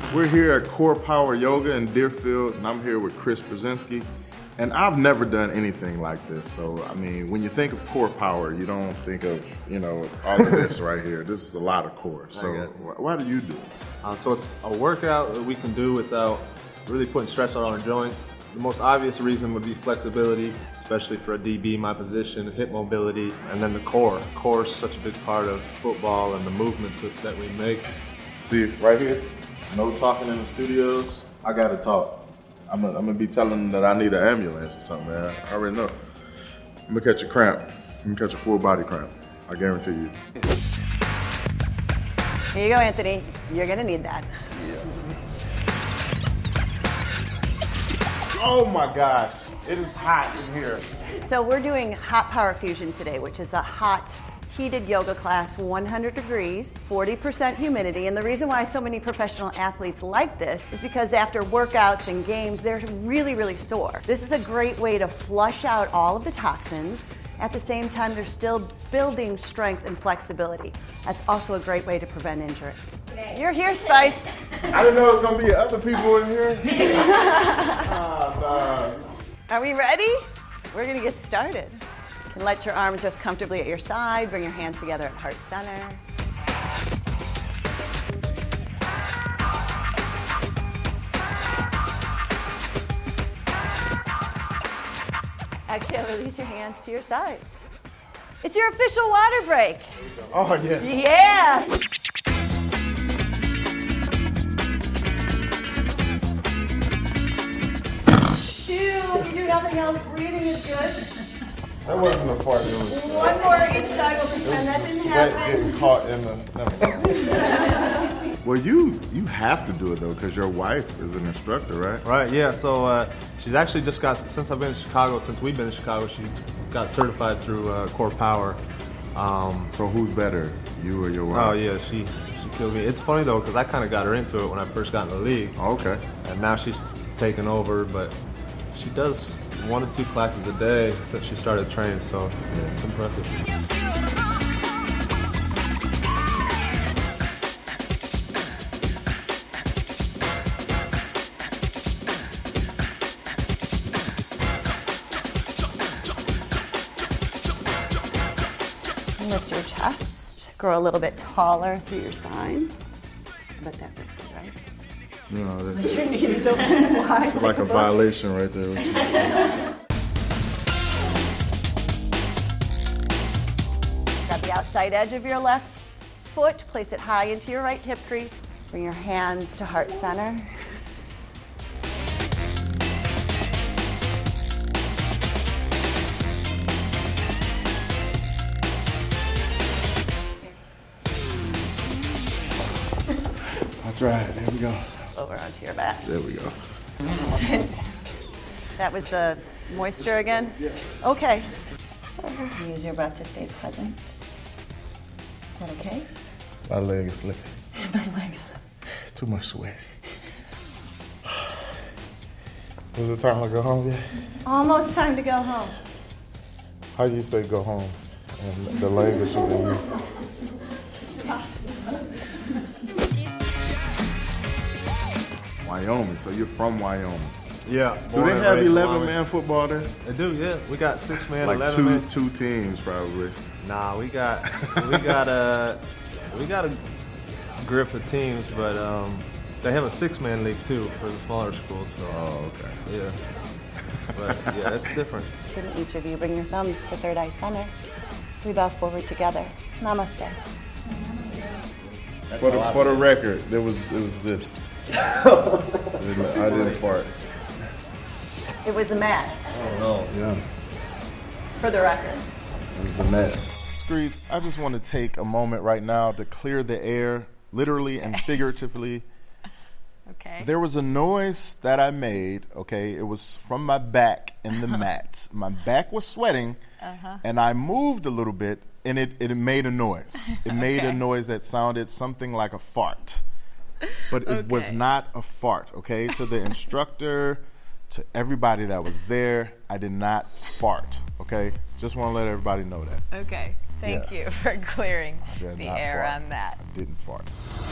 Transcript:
We're here at Core Power Yoga in Deerfield, and I'm here with Chris Brzezinski. And I've never done anything like this. So, I mean, when you think of core power, you don't think of, all of this right here. This is a lot of core. So why do you do it? So it's a workout that we can do without really putting stress on our joints. The most obvious reason would be flexibility, especially for a DB, my position, hip mobility, and then the core. Core is such a big part of football and the movements that we make. See, right here, no talking in the studios. I gotta talk. I'm gonna be telling them that I need an ambulance or something, man. I already know. I'm gonna catch a cramp. I'm gonna catch a full body cramp. I guarantee you. Here you go, Anthony. You're gonna need that. Yeah. Oh my gosh, it is hot in here. So we're doing hot power fusion today, which is a hot, heated yoga class, 100 degrees, 40% humidity. And the reason why so many professional athletes like this is because after workouts and games, they're really, really sore. This is a great way to flush out all of the toxins. At the same time, they're still building strength and flexibility. That's also a great way to prevent injury. You're here, Spice. I didn't know there was gonna be other people in here. Are we ready? We're gonna get started. You can let your arms rest comfortably at your side. Bring your hands together at heart center. Exhale, release your hands to your sides. It's your official water break. Oh, yeah. Yes. Two, if you do nothing else, breathing is good. That wasn't a fart. It was One more each side. We'll pretend that didn't sweat happen. getting caught in the. Well, you have to do it though, because your wife is an instructor, right? Right, yeah. So she's actually just got, since we've been in Chicago, she got certified through Core Power. So who's better, you or your wife? Oh yeah, she killed me. It's funny though, because I kind of got her into it when I first got in the league. Oh, okay. And now she's taken over, but she does 1 to 2 classes a day since she started training, so yeah, it's impressive. Lift your chest. Grow a little bit taller through your spine. I bet that feels good, right? That's Your knees open wide. it's like a violation right there. What you said. Grab the outside edge of your left foot. Place it high into your right hip crease. Bring your hands to heart center. That's right. There we go. Over onto your back. There we go. That was the moisture again? Yeah. Okay. Use your breath to stay present. Is that okay? My leg is slipping. My legs. Too much sweat. Is it time to go home yet? Almost time to go home. How do you say go home? And the language should be Wyoming, so you're from Wyoming. Yeah. Do they have 11-man football there? They do, yeah. We got 6-man, Like 11-man. two teams probably. Nah, we got a grip of teams, but they have a 6-man league too for the smaller schools. So Oh, okay. yeah. But yeah, it's different. Can each of you bring your thumbs to third eye center? We bow forward together. Namaste. For the record, it was this. I didn't fart. It was the mat, Oh no. Yeah. for the record. It was the net. Screeds, I just want to take a moment right now to clear the air, literally and figuratively. Okay. There was a noise that I made, okay? It was from my back in the mat. My back was sweating, and I moved a little bit, and it made a noise. It made a noise that sounded something like a fart. But it was not a fart, okay? To the instructor, to everybody that was there, I did not fart, okay? Just want to let everybody know that. Okay. Thank you for clearing I did the not air fart. on that. I didn't fart.